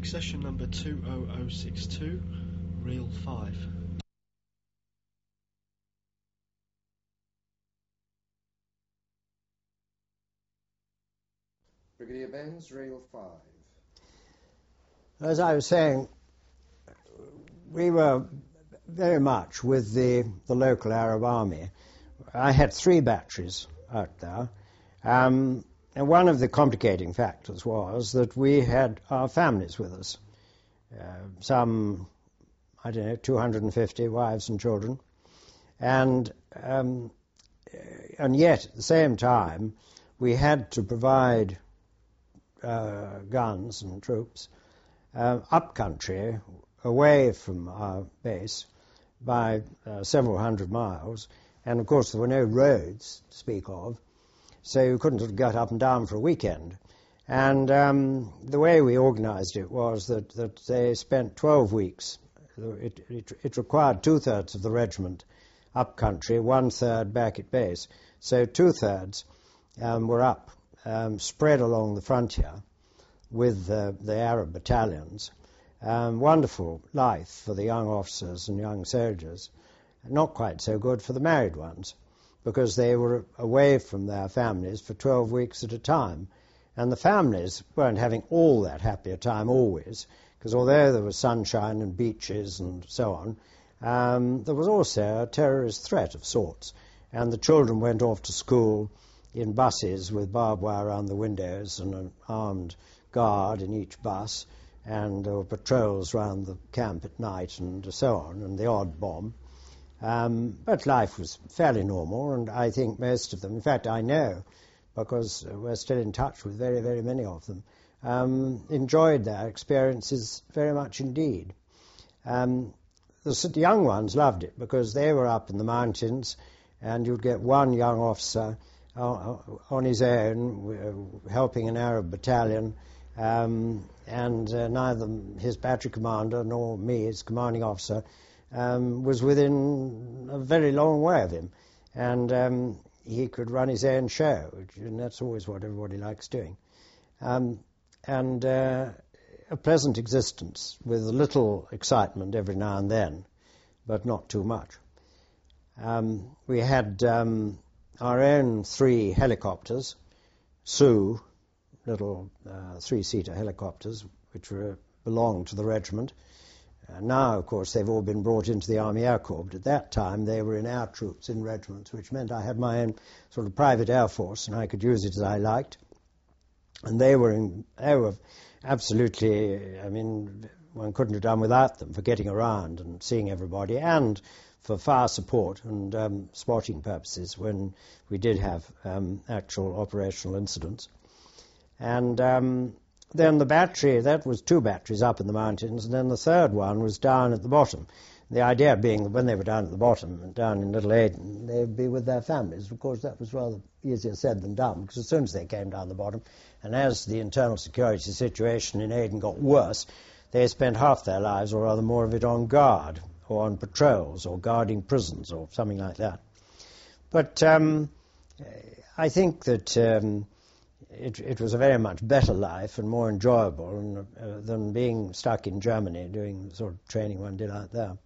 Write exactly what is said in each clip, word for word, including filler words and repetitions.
Session number two oh oh six two, Reel five. Brigadier Benz, Reel five. As I was saying, we were very much with the, the local Arab army. I had three batteries out there. Um, and one of the complicating factors was that we had our families with us. Uh, some, I don't know, two hundred fifty wives and children. And, um, and yet, at the same time, we had to provide uh, guns and troops uh, up country, away from our base, by uh, several hundred miles. And, of course, there were no roads to speak of, so you couldn't sort of get up and down for a weekend. And um, the way we organized it was that, that they spent twelve weeks. It, it, it required two-thirds of the regiment up country, one-third back at base. So two-thirds um, were up, um, spread along the frontier with uh, the Arab battalions. Um, wonderful life for the young officers and young soldiers. Not quite so good for the married ones, because they were away from their families for twelve weeks at a time. And the families weren't having all that happy a time always, because although there was sunshine and beaches and so on, um, there was also a terrorist threat of sorts. And the children went off to school in buses with barbed wire around the windows and an armed guard in each bus, and there were patrols around the camp at night and so on, and the odd bomb. Um, but life was fairly normal, and I think most of them, in fact I know, because we're still in touch with very, very many of them, um, enjoyed their experiences very much indeed. Um, the young ones loved it, because they were up in the mountains, and you'd get one young officer uh, on his own, uh, helping an Arab battalion, um, and uh, neither his battery commander nor me, his commanding officer, Um, was within a very long way of him, and um, he could run his own show, and that's always what everybody likes doing. Um, and uh, a pleasant existence with a little excitement every now and then, but not too much. Um, we had um, our own three helicopters, Sioux, little uh, three-seater helicopters, which were, belonged to the regiment. Uh, now, of course, they've all been brought into the Army Air Corps, but at that time they were in air troops in regiments, which meant I had my own sort of private air force, and I could use it as I liked. And they were, in, they were absolutely, I mean, one couldn't have done without them for getting around and seeing everybody, and for fire support and um, spotting purposes when we did have um, actual operational incidents. And Um, Then the battery, that was two batteries up in the mountains, and then the third one was down at the bottom. The idea being that when they were down at the bottom, down in Little Aden, they would be with their families. Of course, that was rather easier said than done, because as soon as they came down the bottom, and as the internal security situation in Aden got worse, they spent half their lives, or rather more of it, on guard, or on patrols, or guarding prisons, or something like that. But um, I think that Um, It, it was a very much better life and more enjoyable and, uh, than being stuck in Germany doing the sort of training one did out there.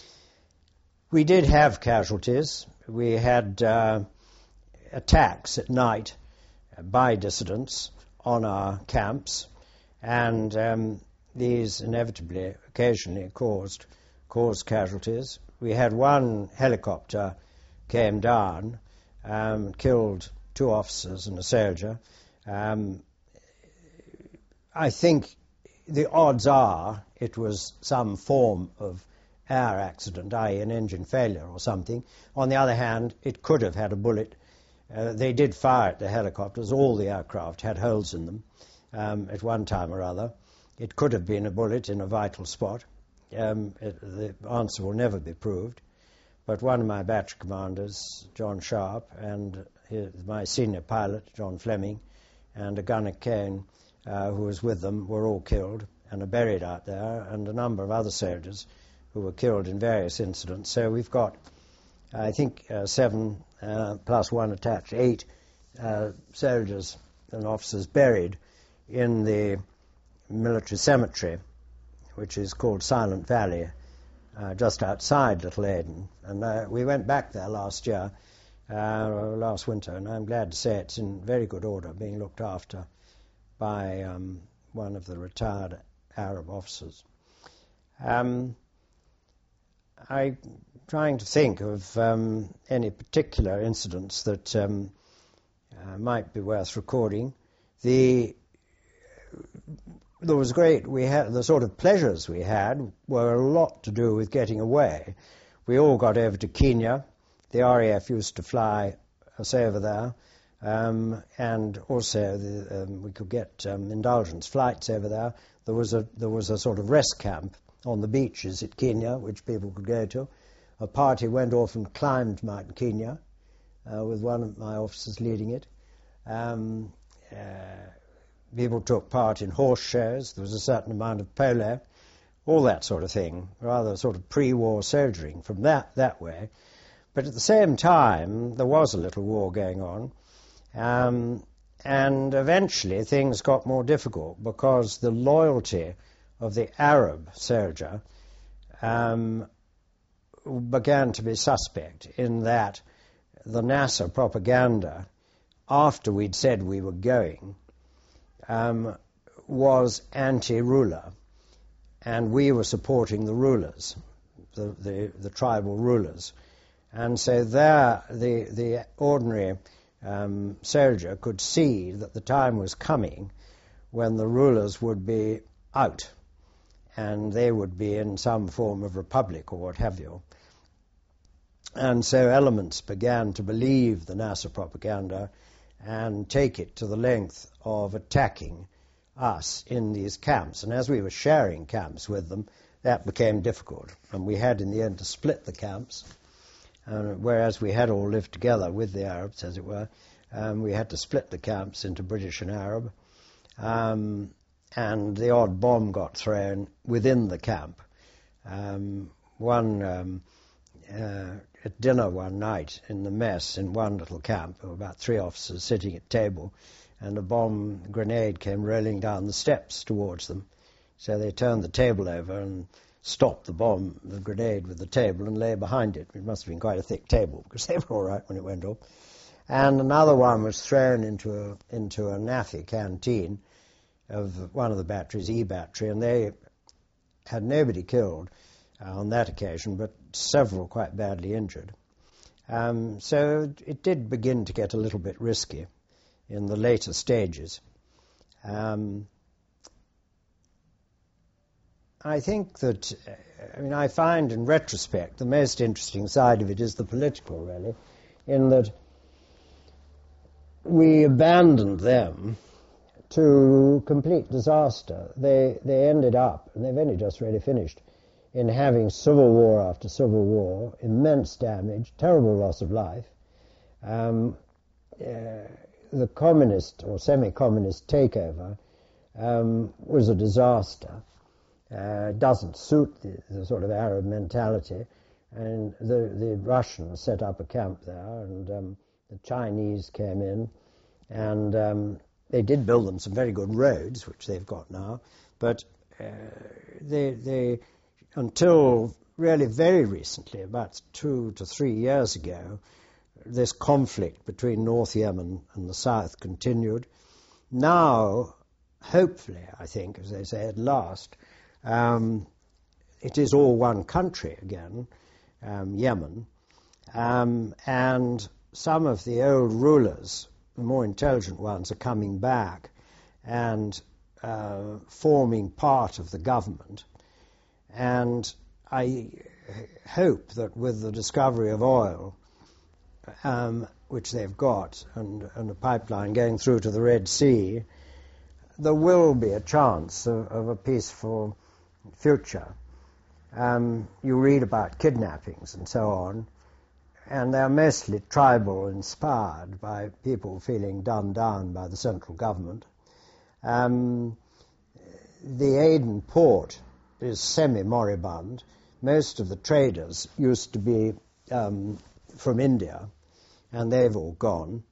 We did have casualties. We had uh, attacks at night by dissidents on our camps, and um, these inevitably occasionally caused, caused casualties. We had one helicopter came down, um, killed two officers and a soldier. Um, I think the odds are it was some form of air accident, that is an engine failure or something. On the other hand, it could have had a bullet. Uh, they did fire at the helicopters. All the aircraft had holes in them um, at one time or other. It could have been a bullet in a vital spot. Um, it, the answer will never be proved. But one of my battery commanders, John Sharp, and his, my senior pilot, John Fleming, and a gunner, Kane, uh, who was with them, were all killed and are buried out there, and a number of other soldiers who were killed in various incidents. So we've got, I think, uh, seven uh, plus one attached, eight uh, soldiers and officers buried in the military cemetery which is called Silent Valley, uh, just outside Little Aden. And uh, we went back there last year, uh, last winter, and I'm glad to say it's in very good order, being looked after by um, one of the retired Arab officers. Um, I'm trying to think of um, any particular incidents that um, uh, might be worth recording. The there was great. We had the sort of pleasures we had were a lot to do with getting away. We all got over to Kenya. The R A F used to fly us over there, um, and also the, um, we could get um, indulgence flights over there. There was a there was a sort of rest camp on the beaches at Kenya, which people could go to. A party went off and climbed Mount Kenya, uh, with one of my officers leading it. Um, uh, people took part in horse shows. There was a certain amount of polo, all that sort of thing, rather sort of pre-war soldiering from that, that way. But at the same time, there was a little war going on, um, and eventually things got more difficult because the loyalty of the Arab soldier um, began to be suspect, in that the Nasser propaganda, after we'd said we were going, um, was anti-ruler, and we were supporting the rulers, the, the, the tribal rulers. And so there the, the ordinary um, soldier could see that the time was coming when the rulers would be out, and they would be in some form of republic or what have you. And so elements began to believe the Nasser propaganda and take it to the length of attacking us in these camps. And as we were sharing camps with them, that became difficult. And we had in the end to split the camps, uh, whereas we had all lived together with the Arabs, as it were. Um, we had to split the camps into British and Arab. Um, and the odd bomb got thrown within the camp. Um, one, um, uh, at dinner one night in the mess in one little camp, there were about three officers sitting at table, and a bomb grenade came rolling down the steps towards them. So they turned the table over and stopped the bomb, the grenade, with the table and lay behind it. It must have been quite a thick table, because they were all right when it went off. And another one was thrown into a, into a NAFI canteen of one of the batteries, E battery, and they had nobody killed uh, on that occasion, but several quite badly injured. Um, so it did begin to get a little bit risky in the later stages. Um, I think that, I mean, I find in retrospect the most interesting side of it is the political, really, in that we abandoned them to complete disaster. They they ended up, and they've only just really finished, in having civil war after civil war, immense damage, terrible loss of life. Um, uh, the communist or semi-communist takeover um, was a disaster. Uh, doesn't suit the, the sort of Arab mentality. And the, the Russians set up a camp there, and um, the Chinese came in, and um, they did build them some very good roads, which they've got now, but uh, they, they, until really very recently, about two to three years ago, this conflict between North Yemen and the South continued. Now, hopefully, I think, as they say, at last, um, it is all one country again, um, Yemen, um, and some of the old rulers, the more intelligent ones, are coming back and uh, forming part of the government. And I hope that with the discovery of oil, um, which they've got, and, and a pipeline going through to the Red Sea, there will be a chance of, of a peaceful future. Um, you read about kidnappings and so on, and they're mostly tribal inspired by people feeling done down by the central government. Um, the Aden port is semi-moribund. Most of the traders used to be um, from India, and they've all gone.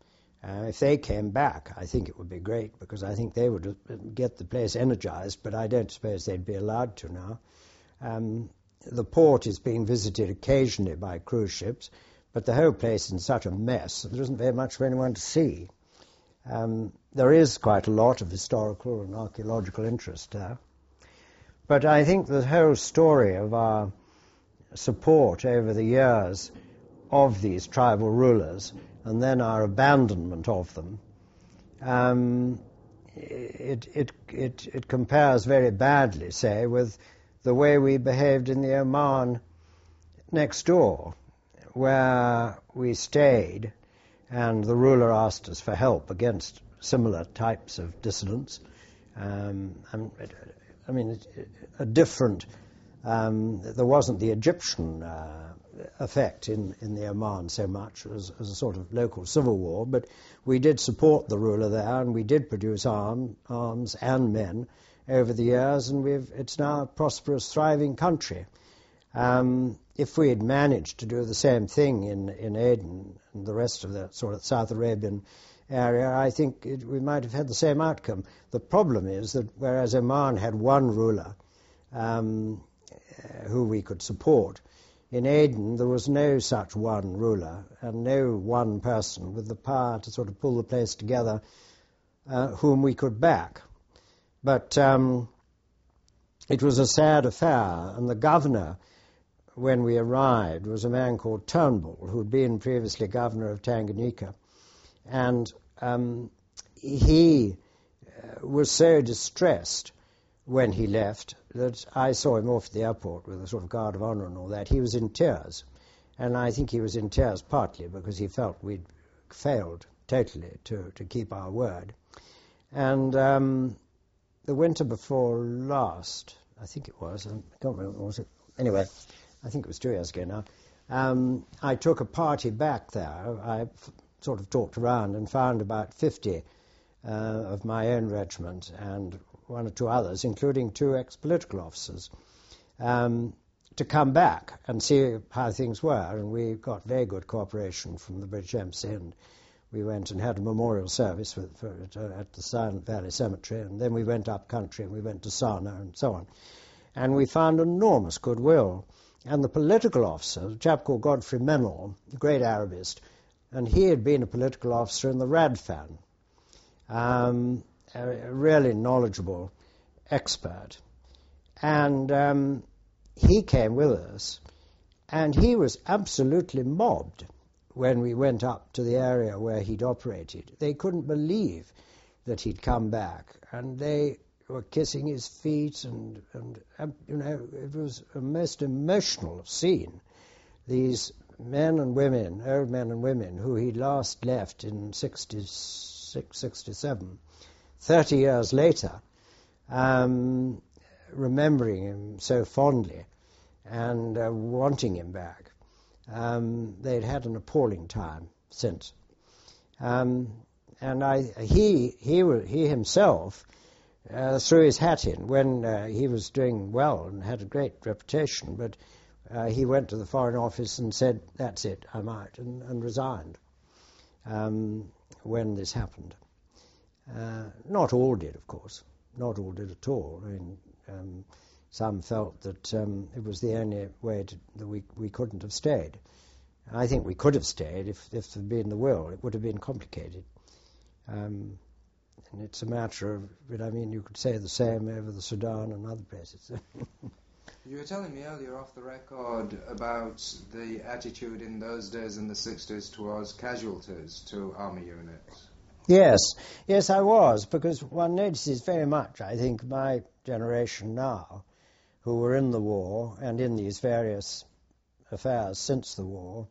Uh, if they came back, I think it would be great, because I think they would get the place energized, but I don't suppose they'd be allowed to now. Um, the port is being visited occasionally by cruise ships, but the whole place is in such a mess that there isn't very much for anyone to see. Um, there is quite a lot of historical and archaeological interest there. But I think the whole story of our support over the years of these tribal rulers, and then our abandonment of them, um, it, it, it, it compares very badly, say, with the way we behaved in the Oman next door, where we stayed and the ruler asked us for help against similar types of dissidents. Um, I mean, a different, um, there wasn't the Egyptian uh, effect in, in the Oman so much as, as a sort of local civil war, but we did support the ruler there, and we did produce arm, arms and men over the years, and we've, it's now a prosperous, thriving country. Um, if we had managed to do the same thing in, in Aden and the rest of the sort of South Arabian area, I think it, we might have had the same outcome. The problem is that whereas Oman had one ruler um, who we could support, in Aden there was no such one ruler and no one person with the power to sort of pull the place together uh, whom we could back. But um, it was a sad affair, and the governor, when we arrived, was a man called Turnbull, who had been previously governor of Tanganyika. And um, he uh, was so distressed when he left that I saw him off at the airport with a sort of guard of honor and all that. He was in tears. And I think he was in tears partly because he felt we'd failed totally to, to keep our word. And um, the winter before last, I think it was, I can't remember, was it? Anyway, I think it was two years ago now, um, I took a party back there. I f- sort of talked around and found about fifty uh, of my own regiment and one or two others, including two ex-political officers, um, to come back and see how things were. And we got very good cooperation from the British Embassy, and we went and had a memorial service with, for, uh, at the Silent Valley Cemetery, and then we went up country and we went to Sana'a and so on. And we found enormous goodwill. And the political officer, a chap called Godfrey Menor, a great Arabist, and he had been a political officer in the Radfan, um, a, a really knowledgeable expert. And um, he came with us, and he was absolutely mobbed when we went up to the area where he'd operated. They couldn't believe that he'd come back, and they were kissing his feet, and, and um, you know, it was a most emotional scene. These men and women, old men and women, who he last left in sixty-six, sixty-seven, thirty years later, um, remembering him so fondly and uh, wanting him back. Um, they'd had an appalling time since. Um, and I, he, he, he himself uh, threw his hat in when uh, he was doing well and had a great reputation, but uh, he went to the Foreign Office and said, that's it, I'm out, and, and resigned um, when this happened. Uh, not all did, of course. Not all did at all. I mean, um, some felt that um, it was the only way to, that we, we couldn't have stayed. I think we could have stayed if, if there had been the will. It would have been complicated. Um, and it's a matter of, but I mean, you could say the same over the Sudan and other places. You were telling me earlier off the record about the attitude in those days in the sixties towards casualties to army units. Yes, yes, I was, because one notices very much, I think, my generation now, who were in the war and in these various affairs since the war,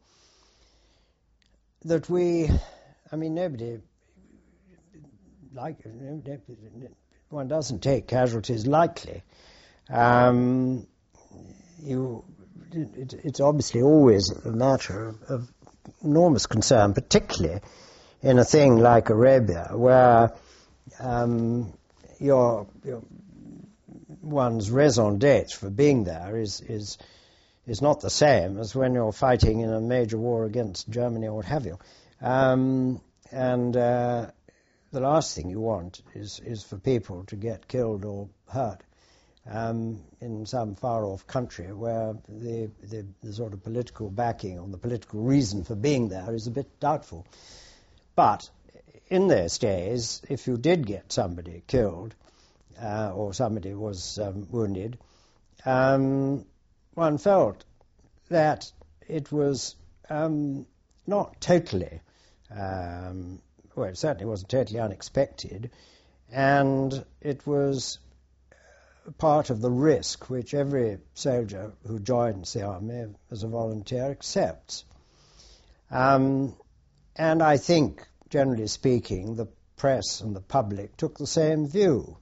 that we, I mean, nobody, like, one doesn't take casualties lightly. Um, you, it, it's obviously always a matter of, of enormous concern, particularly in a thing like Arabia, where um, your, your one's raison d'etre for being there is, is is not the same as when you're fighting in a major war against Germany or what have you. Um, and uh, the last thing you want is, is for people to get killed or hurt um, in some far-off country where the, the, the sort of political backing or the political reason for being there is a bit doubtful. But in those days, if you did get somebody killed uh, or somebody was um, wounded, um, one felt that it was um, not totally, um, well, it certainly wasn't totally unexpected, and it was part of the risk which every soldier who joins the army as a volunteer accepts. Um, and I think, generally speaking, the press and the public took the same view.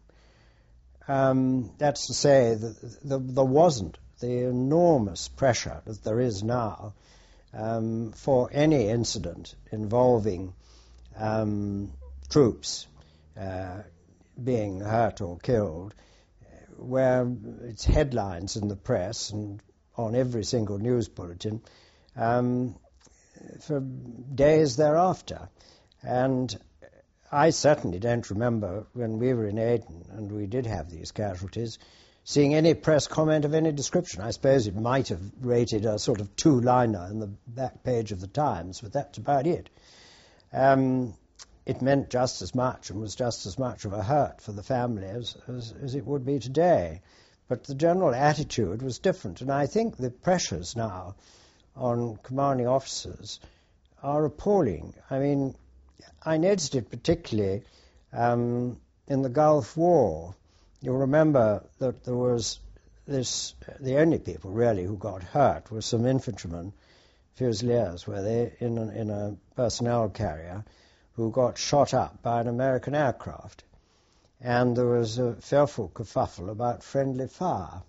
Um, that's to say that the, there wasn't the enormous pressure that there is now um, for any incident involving um, troops uh, being hurt or killed, where it's headlines in the press and on every single news bulletin um, for days thereafter. And I certainly don't remember when we were in Aden and we did have these casualties seeing any press comment of any description. I suppose it might have rated a sort of two-liner in the back page of the Times, but that's about it. Um, it meant just as much and was just as much of a hurt for the family as, as, as it would be today. But the general attitude was different, and I think the pressures now on commanding officers are appalling. I mean, I noticed it particularly um, in the Gulf War. You'll remember that there was this, the only people really who got hurt were some infantrymen, Fusiliers, were they in, an, in a personnel carrier, who got shot up by an American aircraft. And there was a fearful kerfuffle about friendly fire.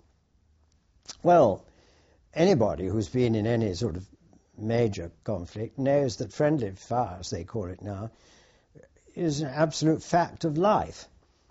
Well, anybody who's been in any sort of major conflict knows that friendly fire, as they call it now, is an absolute fact of life.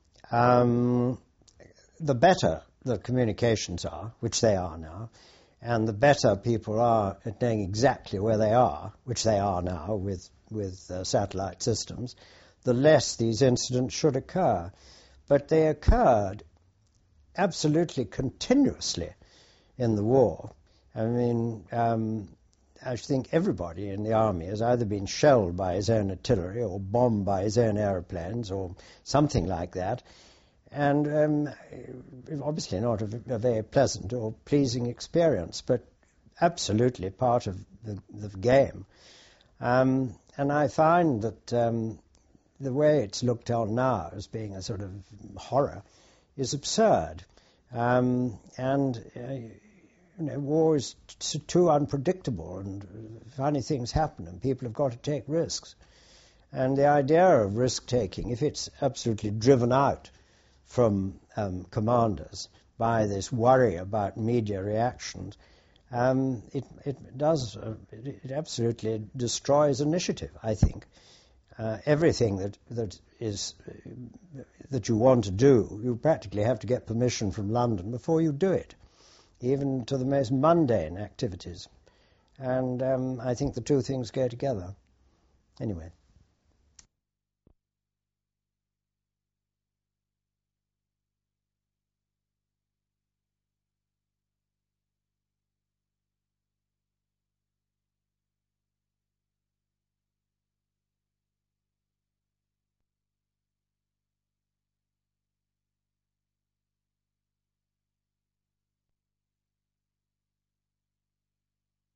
Um, the better the communications are, which they are now, and the better people are at knowing exactly where they are, which they are now with, with uh, satellite systems, the less these incidents should occur. But they occurred absolutely continuously in the war. I mean, um, I think everybody in the army has either been shelled by his own artillery or bombed by his own aeroplanes or something like that. And um, obviously not a, a very pleasant or pleasing experience, but absolutely part of the, the game. Um, and I find that um, the way it's looked on now as being a sort of horror is absurd. Um, and uh, you know, war is t- too unpredictable, and funny things happen, and people have got to take risks. And the idea of risk-taking, if it's absolutely driven out from um, commanders by this worry about media reactions, um, it, it does, uh, it, it absolutely destroys initiative, I think. Uh, everything that, that is uh, that you want to do, you practically have to get permission from London before you do it, even to the most mundane activities. And um, I think the two things go together. Anyway.